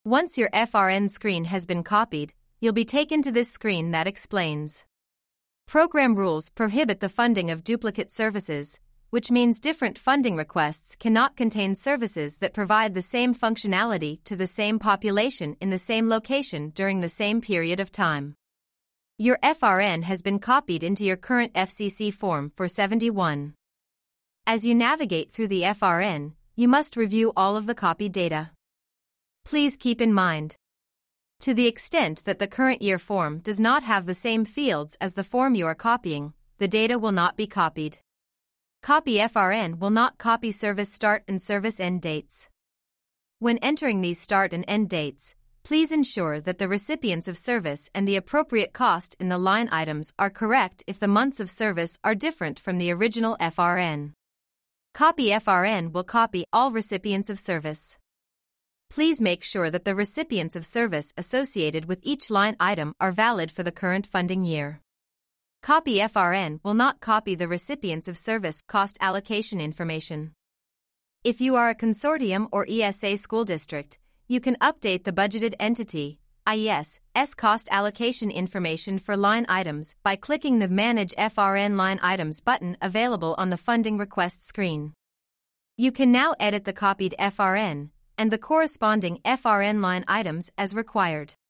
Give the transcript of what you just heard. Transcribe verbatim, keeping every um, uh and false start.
Once your F R N screen has been copied, you'll be taken to this screen that explains. Program rules prohibit the funding of duplicate services, which means different funding requests cannot contain services that provide the same functionality to the same population in the same location during the same period of time. Your F R N has been copied into your current F C C form four seventy-one. As you navigate through the F R N, you must review all of the copied data. Please keep in mind, to the extent that the current year form does not have the same fields as the form you are copying, the data will not be copied. Copy F R N will not copy service start and service end dates. When entering these start and end dates, please ensure that the recipients of service and the appropriate cost in the line items are correct if the months of service are different from the original F R N. Copy F R N will copy all recipients of service. Please make sure that the recipients of service associated with each line item are valid for the current funding year. Copy F R N will not copy the recipients of service cost allocation information. If you are a consortium or E S A school district, you can update the budgeted entity, I E S, S cost allocation information for line items by clicking the Manage F R N Line Items button available on the funding request screen. You can now edit the copied F R N and the corresponding F R N line items as required.